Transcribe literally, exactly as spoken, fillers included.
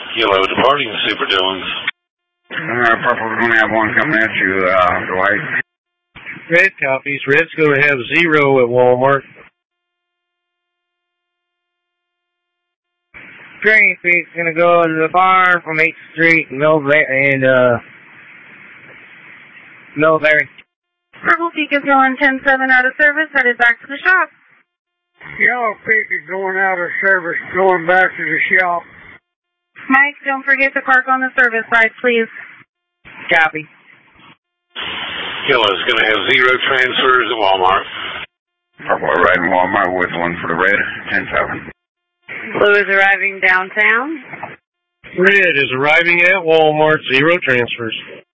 Kilo departing Super Dillons. Uh, Purple's going to have one coming at you, uh, Dwight. Red copies. Red's going to have zero at Walmart. Green Street's going to go to the bar from eighth Street Millberry, and, uh, Millberry. Purple Peak is going ten seven out of service, headed back to the shop. Yellow Peak is going out of service, going back to the shop. Mike, don't forget to park on the service side, please. Copy. Kilo's going to have zero transfers at Walmart. Purple riding Walmart with one for the red, ten seven. Blue is arriving downtown. Red is arriving at Walmart, zero transfers.